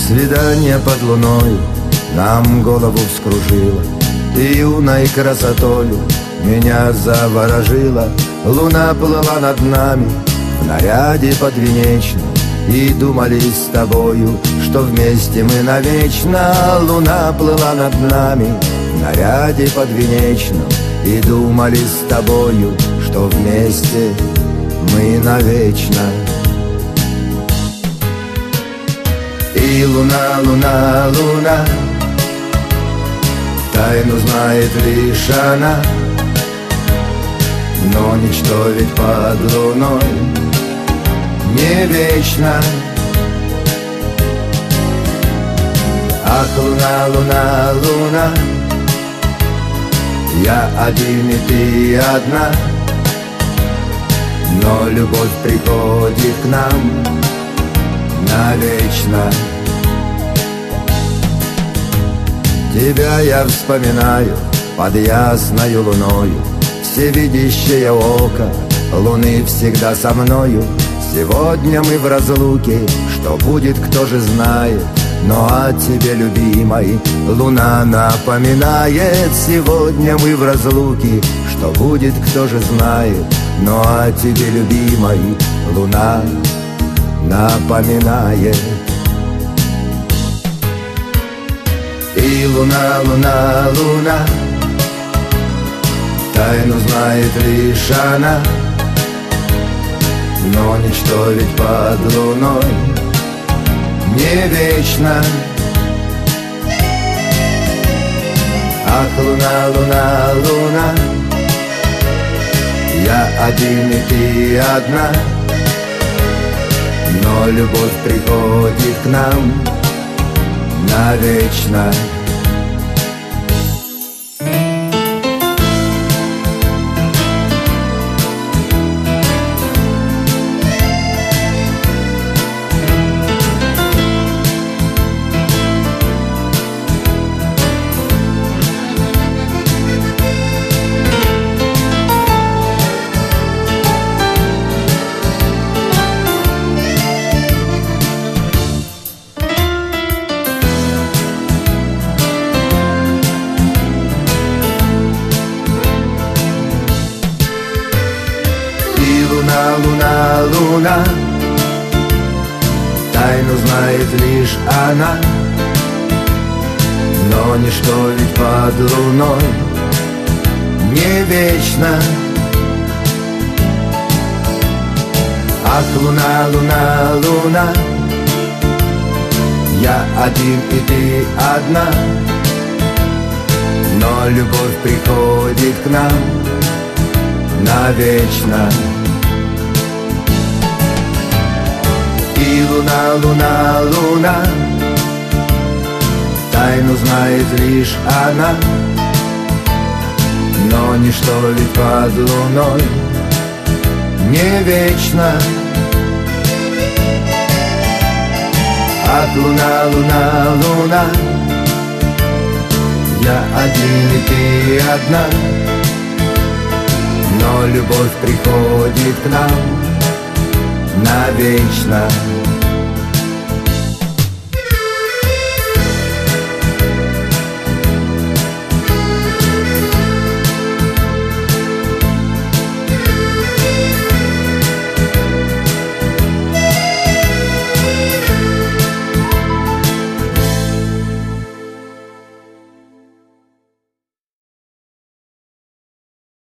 Свидание под луной нам голову вскружило. Ты юной красотою меня заворожила. Луна плыла над нами в наряде подвенечном, и думали с тобою, что вместе мы навечно. Луна плыла над нами в наряде подвенечном, и думали с тобою, что вместе мы навечно. И луна, луна, луна, тайну знает лишь она, но ничто ведь под луной не вечно. Ах, луна, луна, луна, я один и ты одна, но любовь приходит к нам навечно. Тебя я вспоминаю под ясною луною, всевидящее око луны всегда со мною. Сегодня мы в разлуке, что будет, кто же знает, но о тебе, любимой, луна напоминает. Сегодня мы в разлуке, что будет, кто же знает, но о тебе, любимой, луна напоминает. И луна, луна, луна, тайну знает лишь она, но ничто ведь под луной не вечно. Ах, луна, луна, луна, я один и ты одна, но любовь приходит к нам навечно. Луна, луна, луна, тайну знает лишь она, но ничто ведь под луной не вечно. Ах, луна, луна, луна, я один и ты одна, но любовь приходит к нам навечно. И луна, луна, луна, тайну знает лишь она, но ничто ведь под луной не вечно. Ах, луна, луна, луна, я один и ты одна, но любовь приходит к нам навечно.